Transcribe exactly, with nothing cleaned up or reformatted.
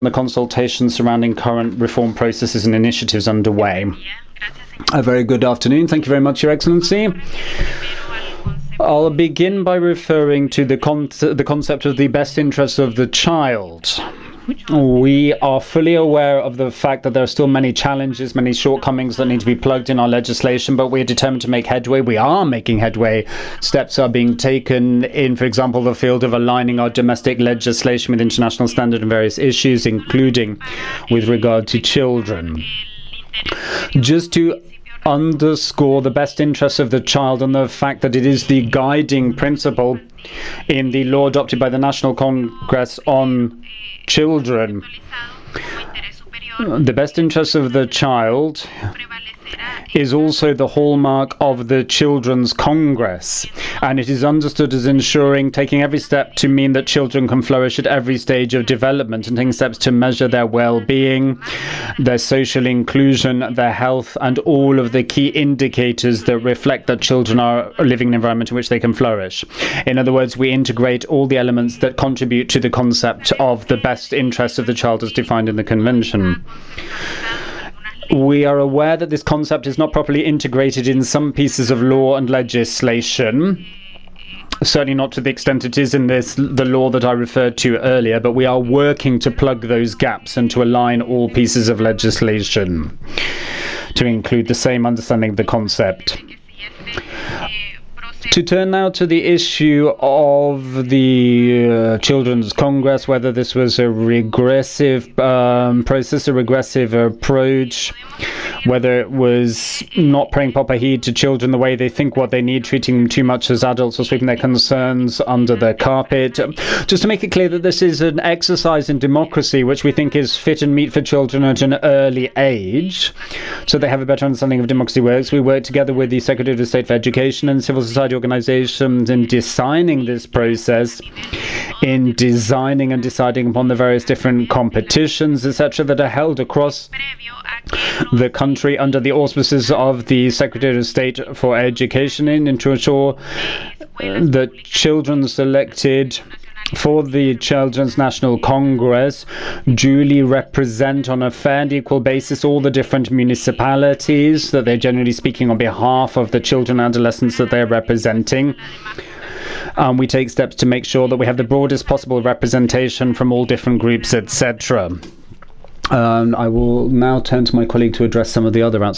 the consultations surrounding current reform processes and initiatives underway. A very good afternoon. Thank you very much, Your Excellency. I'll begin by referring to the, con the concept of the best interests of the child. We are fully aware of the fact that there are still many challenges, many shortcomings that need to be plugged in our legislation, but we're determined to make headway. We are making headway. Steps are being taken in, for example, the field of aligning our domestic legislation with international standards on various issues, including with regard to children. Just to underscore the best interests of the child and the fact that it is the guiding principle in the law adopted by the National Congress on children. The best interests of the child is also the hallmark of the Children's Congress, and it is understood as ensuring taking every step to mean that children can flourish at every stage of development and taking steps to measure their well-being, their social inclusion, their health, and all of the key indicators that reflect that children are living in an environment in which they can flourish. In other words, we integrate all the elements that contribute to the concept of the best interests of the child as defined in the Convention. We are aware that this concept is not properly integrated in some pieces of law and legislation, certainly not to the extent it is in this the law that I referred to earlier, but we are working to plug those gaps and to align all pieces of legislation to include the same understanding of the concept. To turn now to the issue of the uh, Children's Congress, whether this was a regressive um, process, a regressive approach, whether it was not paying proper heed to children the way they think what they need, treating them too much as adults or sweeping their concerns under the carpet. Just to make it clear that this is an exercise in democracy which we think is fit and meet for children at an early age, so they have a better understanding of democracy works. We work together with the Secretary of State for Education and civil society organizations in designing this process, in designing and deciding upon the various different competitions, et cetera, that are held across the country under the auspices of the Secretary of State for Education, and to ensure that children selected for the Children's National Congress duly represent on a fair and equal basis all the different municipalities, that they're generally speaking on behalf of the children and adolescents that they're representing. Um, we take steps to make sure that we have the broadest possible representation from all different groups, et cetera. Um, I will now turn to my colleague to address some of the other outstanding